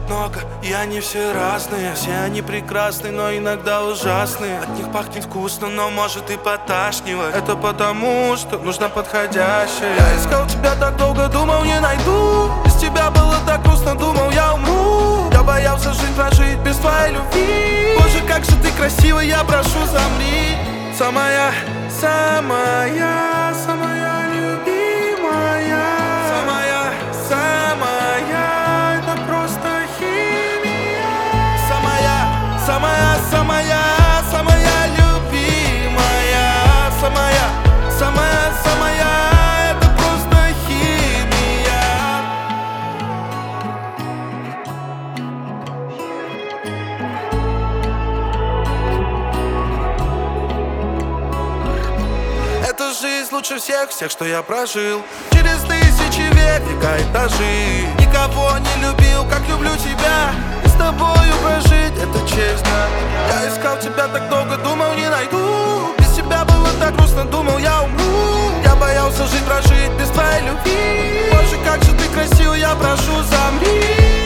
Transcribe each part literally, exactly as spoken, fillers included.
много, и они все разные. Все они прекрасны, но иногда ужасны. От них пахнет вкусно, но может и поташнивать. Это потому, что нужно подходящее. Я искал тебя так долго, думал не найду. Без тебя было так грустно, думал я умру. Я боялся жизнь прожить без твоей любви. Боже, как же ты красива, я прошу, замри. Самая, самая, самая любимая. Самая, самая, это просто химия. Самая, самая, самая, самая любимая. Самая, самая, самая, это просто химия. Эта жизнь лучше всех, всех, что я прожил. Через тысячи век, века, этажи. Никого не любил, как люблю тебя. И с тобою прожить, это честно. Я искал тебя так долго, думал не найду. Без тебя было так грустно, думал я умру. Я боялся жить, прожить без твоей любви. Боже, как же ты красива, я прошу, замри.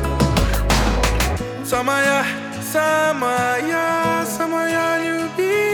Самая, самая, самая любимая.